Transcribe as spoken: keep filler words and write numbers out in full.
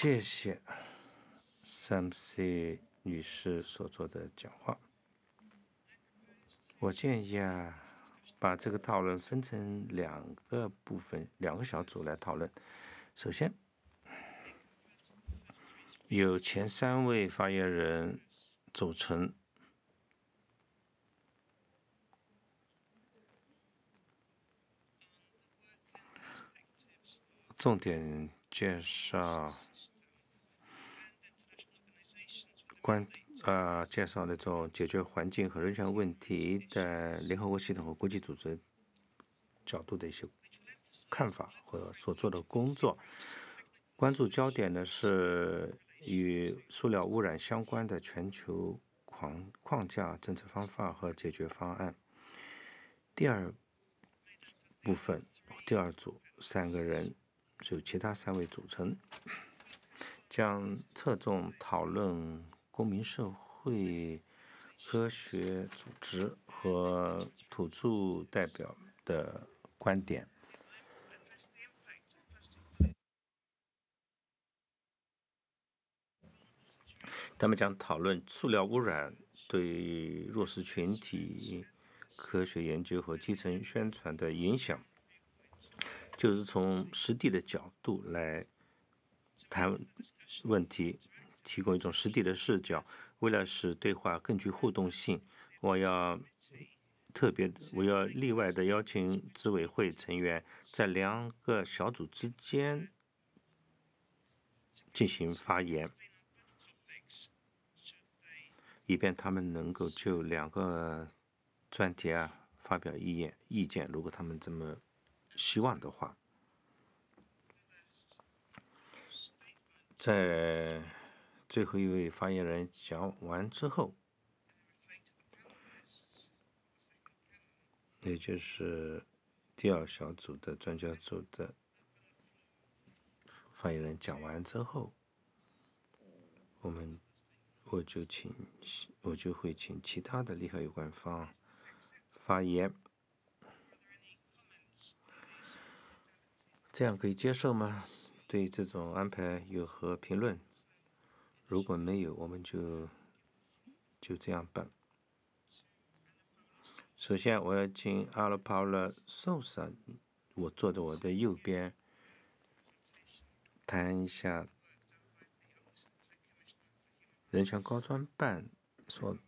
谢谢 Sam C 女士所做的讲话。我建议啊，把这个讨论分成两个部分，两个小组来讨论。首先，有前三位发言人组成，重点介绍关呃介绍那种解决环境和人权问题的联合国系统和国际组织角度的一些看法和所做的工作。关注焦点呢是与塑料污染相关的全球框框架、政策方法和解决方案。第二部分，第二组三个人由其他三位组成，将侧重讨论公民社会、科学组织和土著代表的观点。他们将讨论塑料污染对弱势群体、科学研究和基层宣传的影响，就是从实地的角度来谈问题，提供一种实地的视角。为了使对话更具互动性，我要特别我要例外的邀请执委会成员在两个小组之间进行发言，以便他们能够就两个专题啊发表意见意见，如果他们这么希望的话。在最后一位发言人讲完之后，也就是第二小组的专家组的发言人讲完之后，我们我就请我就会请其他的利害有关方发言。这样可以接受吗？对这种安排有何评论？如果没有，我们就就这样办。首先，我要请阿拉帕拉寿萨，我坐在我的右边，谈一下人权高专办所